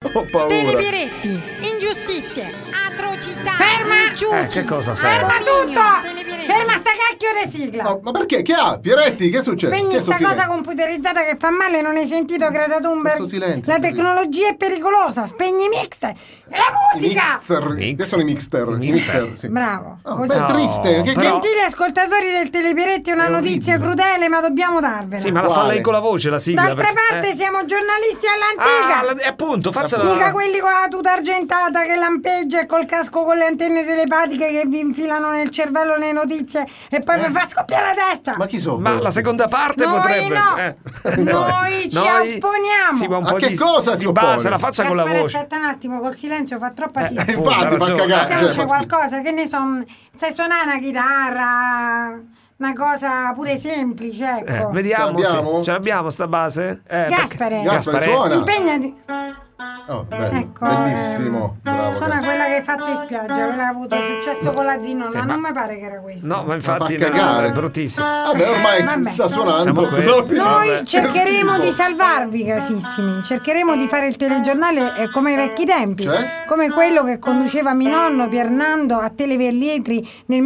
Ho paura. Telepiretti, ingiustizie, atrocità. Ferma! Che cosa ferma? Ferma tutto! Ferma sta cacchio di sigla! No, ma perché? Che ha? Pieretti, che succede? Spegni Che sta silenzio? cosa computerizzata che fa male, non hai sentito Greta Thunberg? Questo silenzio, La incredibile. tecnologia è pericolosa, spegni mixte! E la musica! Che sono i mixter? Mixter. Sì. Bravo, Oh, così. beh, triste. Che... Gentili ascoltatori del Telepiretti, una È notizia orribile. crudele, ma dobbiamo darvela. Sì, ma la fa Quale? lei con la voce, la sigla. D'altra perché- parte siamo giornalisti all'antica! Appunto, faccela. Mica quelli con la tuta argentata che lampeggia e col casco con le antenne telepatiche che vi infilano nel cervello le notizie e poi vi fa scoppiare la testa! Ma chi sono? Ma la seconda parte Noi potrebbe. no. Noi ci opponiamo! Sì, ma un A po' che di, cosa di si base, oppone? la faccia con la Gaspare, voce. aspetta un attimo, col silenzio fa troppa Appunto, ha Infatti, fa ragione. cagare. Mettiamoci Cioè, qualcosa, che ne so, sai suonare una chitarra, una cosa pure semplice, ecco. Vediamo, Ce l'abbiamo? sì. Ce l'abbiamo sta base? Gaspare. Gaspare, suona. Impegnati. Oh, bello. Ecco, Bellissimo. Bravo. Suona Gaspare. quella che hai fatto in spiaggia, quella che ha avuto successo con la Zinona, Sì, ma- non mi pare che era questa. No, ma infatti fa cagare. è bruttissimo. Vabbè, ormai Vabbè. sta suonando. Siamo questi. Noi Vabbè. cercheremo Che di schifo. salvarvi, carissimi. Cercheremo di fare il telegiornale come ai vecchi tempi, Cioè? come quello che conduceva mio nonno Piernando a Televerlietri nel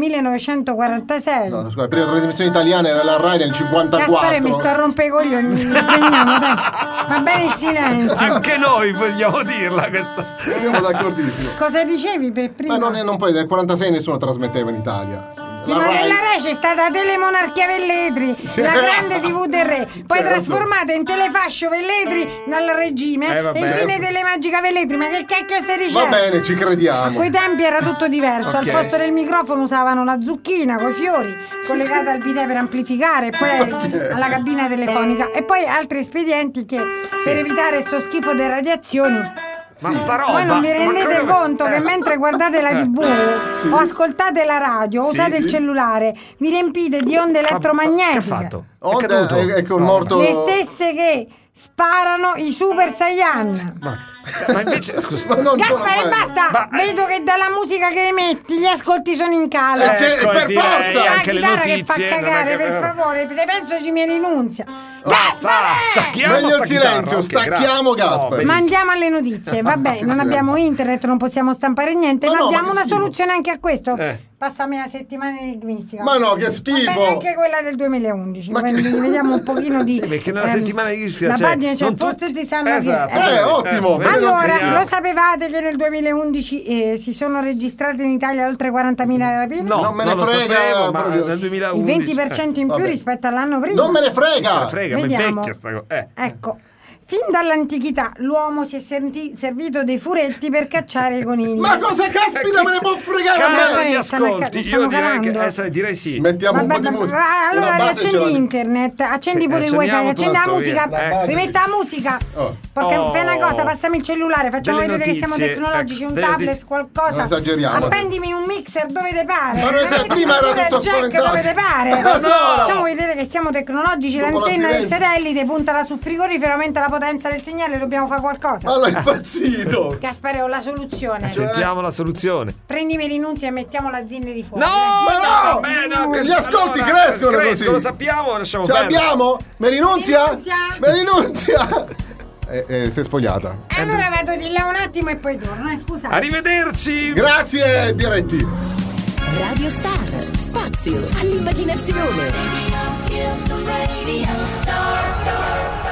1946. No, scusa, la prima trasmissione italiana era la Rai nel 54. Gaspare, mi sto a rompere i coglioni, mi spegniamo, dai. Va bene il silenzio. Anche noi vogliamo dirla questa. Siamo d'accordissimo. Cosa dicevi per prima? Ma non puoi, nel 46 nessuno trasmetteva in Italia. Prima della Rai c'è stata Telemonarchia Velletri, Sì. la grande TV del re, poi Certo. trasformata in Telefascio Velletri dal regime vabbè. e infine Telemagica Velletri. Ma che cacchio stai Va dicendo? bene, ci A crediamo. quei tempi era tutto diverso, Ok. al posto del microfono usavano la zucchina coi fiori collegata al bidet per amplificare e poi alla cabina telefonica e poi altri espedienti che per evitare sto schifo delle radiazioni. Ma sta roba. Voi non vi ma rendete come- conto che mentre guardate la TV Sì. o ascoltate la radio o Sì, usate il sì. cellulare, vi riempite di onde Che ha elettromagnetiche. fatto? È Onde, caduto? ecco il No, morto. Le stesse che sparano i Super Saiyan. Ma invece, scusa. Ma non sono Gaspare, quelli. basta! Ma- Vedo che dalla musica che emetti gli ascolti sono in calo. Cioè, Ecco, per direi forza! anche la le chitarra notizie. che fa non è cagare, che- per favore, se penso ci mi rinunzia. Basta, stacchiamo Meglio sta il silenzio, chitarra, ok, stacchiamo grazie. Gaspare. benissimo. Ma andiamo alle notizie. Vabbè, non silenzio. abbiamo internet, non possiamo stampare niente, Ma ma no, abbiamo ma che una schifo. soluzione anche a questo. Eh. Passami la settimana enigmistica. Ma no, che Va schifo! bene anche quella del 2011. Ma quindi che- vediamo un pochino di. Sì, perché nella settimana enigmistica la c'è- pagina c'è, non forse tutti- ti sanno Esatto. dire. Ottimo. vedi, Allora, vediamo. lo sapevate che nel 2011 si sono registrate in Italia oltre 40.000 rapine? No, Non me ne lo frega, sapevo, ma proprio. nel Il 2011 20% in più vabbè. rispetto all'anno prima. Non me ne se la frega! frega, ma è Vediamo. vecchia sta cosa. Ecco, fin dall'antichità l'uomo si è servito dei furetti per cacciare i conigli. Ma cosa caspita me ne può fregare a Cala me? gli stanno ascolti, stiamo io direi che calando. direi sì. Mettiamo un po' di musica. allora Una base ce accendi l'ho. internet, accendi Sì, pure il wifi, accendiamo accendi la tutto, musica, via. La base rimetta la musica. Oh. Perché Oh. fai una cosa, passami il cellulare, facciamo Delle vedere che siamo notizie, tecnologici, ecco, un delle tablet, notizie. qualcosa. Non esageriamo. Appendimi un mixer dove te pare. Ma noi sai, prima era Pure tutto il jack spaventato. dove te pare. Ma no! Facciamo vedere che siamo tecnologici, Dopo la l'antenna del silenza. satellite puntala sul frigorifero, aumenta la potenza del segnale, dobbiamo fare qualcosa. Ma l'ho impazzito! Gaspare, ho la soluzione. Sentiamo la soluzione. Prendimi rinunzia e mettiamo la zinne di fuori. No! Ma no! Vabbè, no, Gli ascolti allora, crescono così. Lo sappiamo, lasciamo Ce perdere. l'abbiamo? Me rinunzia? Rinunzia. Me rinunzia! Si è spogliata. Allora vado di là un attimo e poi torno, scusate. Arrivederci. Grazie, Pieretti! Radio Star, spazio all'immaginazione. Radio Star.